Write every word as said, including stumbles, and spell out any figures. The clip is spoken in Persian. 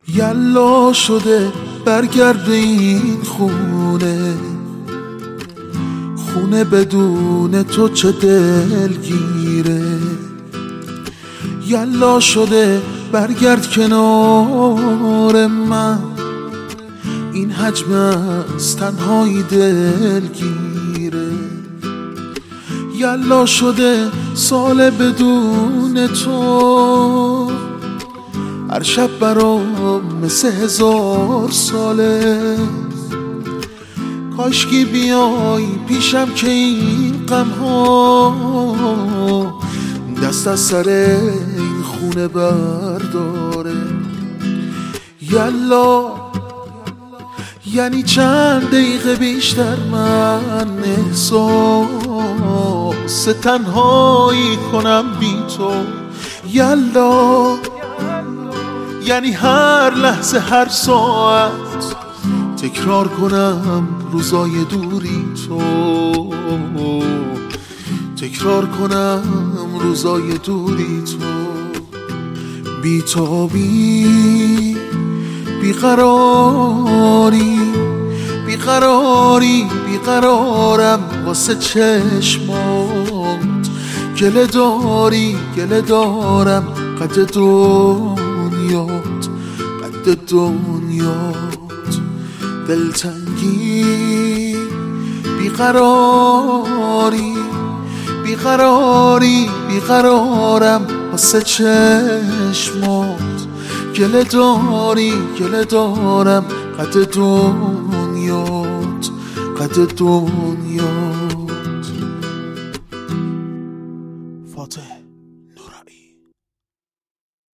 یلا شده برگرد به این خونه، خونه بدون تو چه دلگیره. یلا شده برگرد کنار من، این حجم از تنهایی دلگیره. یلا شده سال بدون تو، هر شب برام مثل هزار ساله. کاشکی بیای پیشم که این غم ها دست از سر این خونه برداره. یلا یعنی چند دقیقه بیشتر من احساس تنهایی کنم بی تو. یلا یعنی هر لحظه هر ساعت تکرار کنم روزای دوری تو، تکرار کنم روزای دوری تو. بی تو بی بیقراری بیقراری بیقرارم واسه چشمات. گله داری گله دارم قد دنیات قد دنیات. دلتنگی بیقراری بیقراری بیقرارم واسه چشمات. گله داری گله دارم قد دنیات قد دنیات.